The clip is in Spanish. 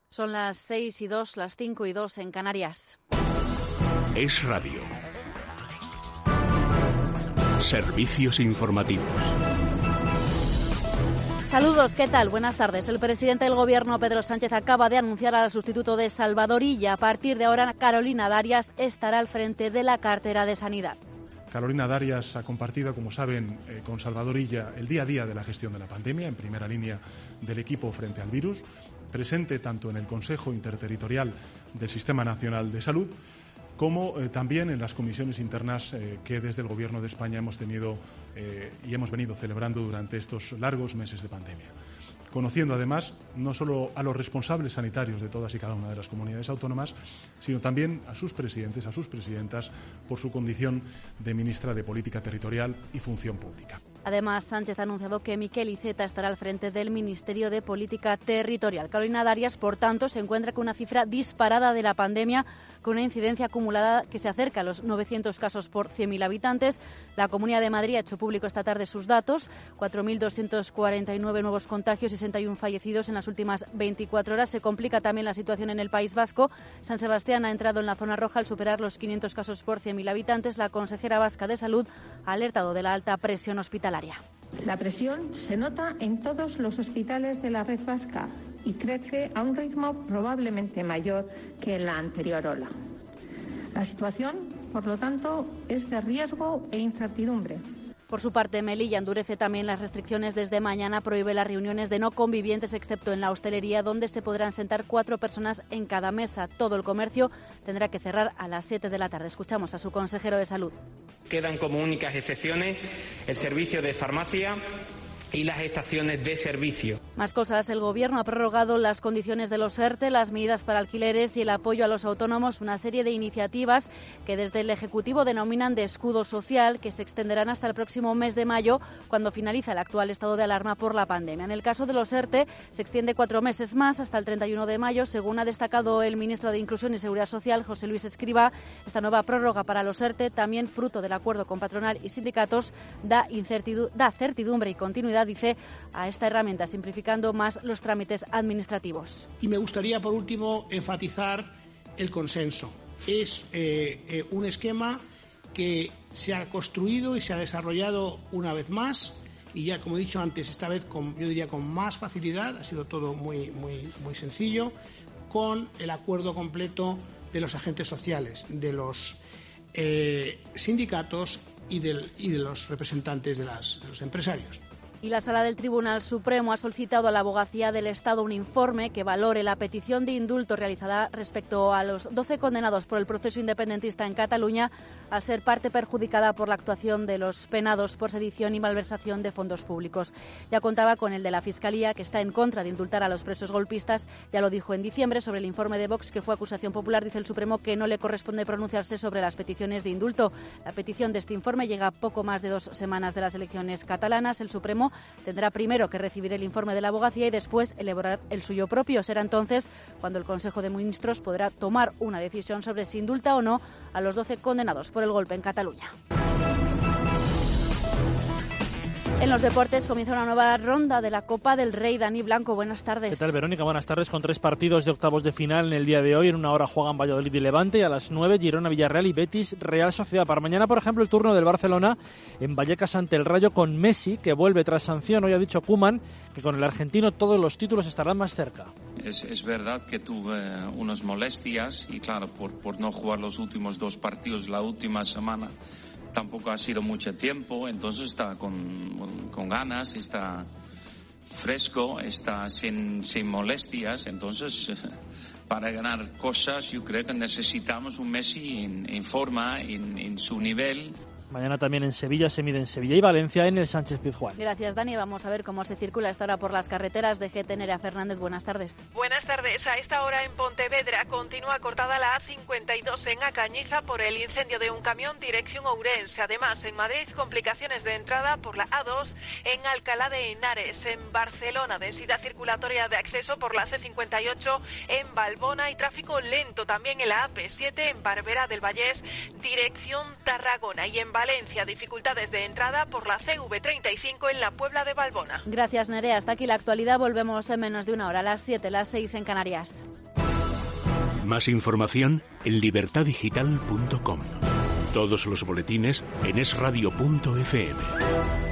Son las 6:02, las 5:02 en Canarias. Es Radio. Servicios informativos. Saludos, ¿qué tal? Buenas tardes. El presidente del Gobierno, Pedro Sánchez, acaba de anunciar al sustituto de Salvador Illa. A partir de ahora, Carolina Darias estará al frente de la cartera de Sanidad. Carolina Darias ha compartido, como saben, con Salvador Illa el día a día de la gestión de la pandemia, en primera línea del equipo frente al virus, presente tanto en el Consejo Interterritorial del Sistema Nacional de Salud como también en las comisiones internas que desde el Gobierno de España hemos tenido y hemos venido celebrando durante estos largos meses de pandemia. Conociendo además no solo a los responsables sanitarios de todas y cada una de las comunidades autónomas, sino también a sus presidentes, a sus presidentas, por su condición de ministra de Política Territorial y Función Pública. Además, Sánchez ha anunciado que Miquel Iceta estará al frente del Ministerio de Política Territorial. Carolina Darias, por tanto, se encuentra con una cifra disparada de la pandemia, con una incidencia acumulada que se acerca a los 900 casos por 100.000 habitantes. La Comunidad de Madrid ha hecho público esta tarde sus datos: 4.249 nuevos contagios y 61 fallecidos en las últimas 24 horas. Se complica también la situación en el País Vasco. San Sebastián ha entrado en la zona roja al superar los 500 casos por 100.000 habitantes. La consejera vasca de Salud ha alertado de la alta presión hospitalaria. La presión se nota en todos los hospitales de la red vasca y crece a un ritmo probablemente mayor que en la anterior ola. La situación, por lo tanto, es de riesgo e incertidumbre. Por su parte, Melilla endurece también las restricciones. Desde mañana prohíbe las reuniones de no convivientes, excepto en la hostelería, donde se podrán sentar 4 personas en cada mesa. Todo el comercio tendrá que cerrar a las 7 de la tarde. Escuchamos a su consejero de Salud. Quedan como únicas excepciones el servicio de farmacia y las estaciones de servicio. Más cosas. El Gobierno ha prorrogado las condiciones de los ERTE, las medidas para alquileres y el apoyo a los autónomos, una serie de iniciativas que desde el Ejecutivo denominan de escudo social, que se extenderán hasta el próximo mes de mayo, cuando finaliza el actual estado de alarma por la pandemia. En el caso de los ERTE, se extiende 4 meses más, hasta el 31 de mayo, según ha destacado el ministro de Inclusión y Seguridad Social, José Luis Escrivá. Esta nueva prórroga para los ERTE, también fruto del acuerdo con patronal y sindicatos, da certidumbre y continuidad, dice, a esta herramienta, simplificando más los trámites administrativos. Y me gustaría, por último, enfatizar el consenso. Es un esquema que se ha construido y se ha desarrollado una vez más, y ya, como he dicho antes, esta vez yo diría con más facilidad. Ha sido todo muy sencillo, con el acuerdo completo de los agentes sociales, de los sindicatos y de los representantes de los empresarios. Y la Sala del Tribunal Supremo ha solicitado a la Abogacía del Estado un informe que valore la petición de indulto realizada respecto a los 12 condenados por el proceso independentista en Cataluña, al ser parte perjudicada por la actuación de los penados por sedición y malversación de fondos públicos. Ya contaba con el de la Fiscalía, que está en contra de indultar a los presos golpistas. Ya lo dijo en diciembre sobre el informe de Vox, que fue acusación popular. Dice el Supremo que no le corresponde pronunciarse sobre las peticiones de indulto. La petición de este informe llega a poco más de 2 semanas de las elecciones catalanas. El Supremo tendrá primero que recibir el informe de la Abogacía y después elaborar el suyo propio. Será entonces cuando el Consejo de Ministros podrá tomar una decisión sobre si indulta o no a los 12 condenados por el golpe en Cataluña. En los deportes comienza una nueva ronda de la Copa del Rey. Dani Blanco, buenas tardes. ¿Qué tal, Verónica? Buenas tardes. Con 3 partidos de octavos de final en el día de hoy. En una hora juegan Valladolid y Levante, y a las 9 Girona, Villarreal y Betis, Real Sociedad. Para mañana, por ejemplo, el turno del Barcelona en Vallecas ante el Rayo, con Messi, que vuelve tras sanción. Hoy ha dicho Koeman que con el argentino todos los títulos estarán más cerca. Es verdad que tuve unas molestias y, claro, por no jugar los últimos 2 partidos la última semana, tampoco ha sido mucho tiempo, entonces está con ganas, está fresco, está sin molestias. Entonces, para ganar cosas, yo creo que necesitamos un Messi en forma, en su nivel. Mañana también en Sevilla se miden Sevilla y Valencia en el Sánchez-Pizjuán. Gracias, Dani. Vamos a ver cómo se circula a esta hora por las carreteras de GT. Nerea Fernández, buenas tardes. Buenas tardes. A esta hora en Pontevedra continúa cortada la A52 en Acañiza por el incendio de un camión dirección Ourense. Además, en Madrid, complicaciones de entrada por la A2 en Alcalá de Henares. En Barcelona, densidad circulatoria de acceso por la C58 en Valbona y tráfico lento también en la AP7 en Barberá del Vallés, dirección Tarragona. Y en Valencia, dificultades de entrada por la CV35 en la Puebla de Valbona. Gracias, Nerea. Hasta aquí la actualidad. Volvemos en menos de una hora, a las 7, las 6 en Canarias. Más información en libertadigital.com. Todos los boletines en esradio.fm.